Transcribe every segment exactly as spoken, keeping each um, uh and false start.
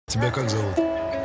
Тебя как зовут?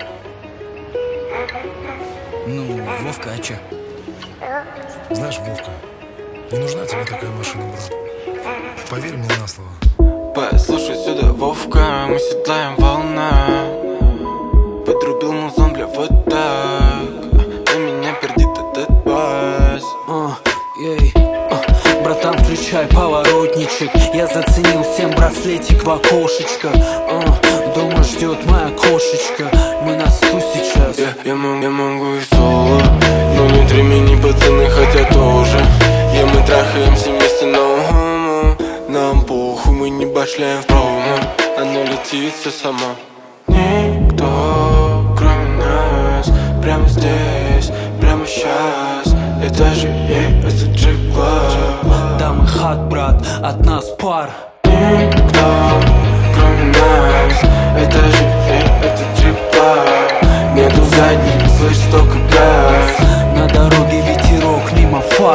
Ну, Вовка, а чё? Знаешь, Вовка, не нужна тебе такая машина, брат. Поверь мне на слово. Послушай сюда, Вовка, мы седлаем волна. Подрубил музон, бля, вот так. И меня пердит этот бас. uh, ей, uh, Братан, включай поворотничек. Я заценил всем браслетик в окошечко. uh, Дома ждет моя кошечка. Мы на сту сейчас. Я, я, могу, я могу и соло, но нет времени, пацаны хотят тоже. Я мы трахаемся вместе, но нам похуй, мы не башляем в промо. Она летит все сама. Никто, кроме нас, прямо здесь, прямо сейчас. Это же ей, это джип-клаб. Да мы хат, брат, от нас пар. Никто, кроме нас, это же ей, это джип-клаб. Нету задних, слышь, только газ. На дороге ветерок мимо фар.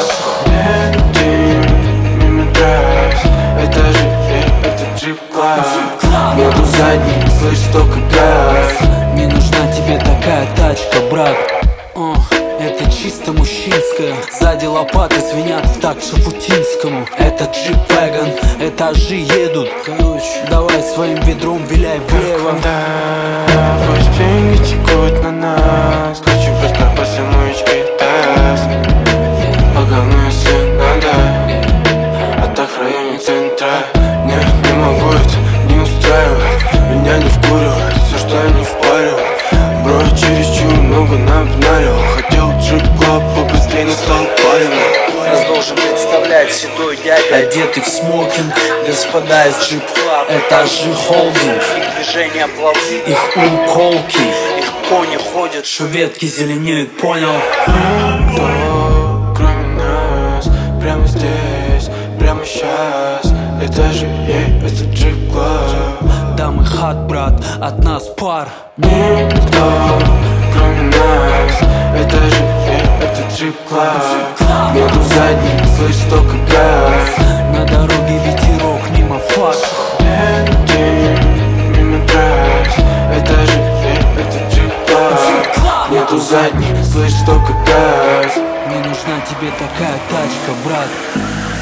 Летим мимо трасс. Это же ей, это джип-клаб. Нету задних, слышь, только газ. Не нужна тебе такая тачка, брат. uh, Это чисто мужчинское. Сзади лопаты звенят в такт шафутинскому. Это джип-вэгон, этажи едут. Короче, давай своим ведром виляй влево. Да, пусть деньги текут на нас. Хочу быть как после моечки таз. Погану, если надо. А так в районе центра. Нет, не могу это не устраивать. Меня не вкуривает все, что они впаривают. Бро, чересчур много напналил. Хотел джип-клаб побыстрее, но стал парень. Нас должен представлять седой дядя, одетый в смокинг. Господа из джип-клаб, этажи холдинг. Их движения плавны, их ум колкий. Их кони ходят, что ветки зеленеют, понял? Никто, кроме нас, прямо здесь, прямо сейчас. Это же ей, это джип-клаб. Да мы хат, брат, от нас пар. Никто, кроме нас, это же ей, это джип-клаб. Нету задних, слышь, только газ. На дороге ветерок мимо фар. Летим мимо трасс. Это же ей, это джип-клаб. Нету задних, слышь, только газ. Не нужна тебе такая тачка, брат.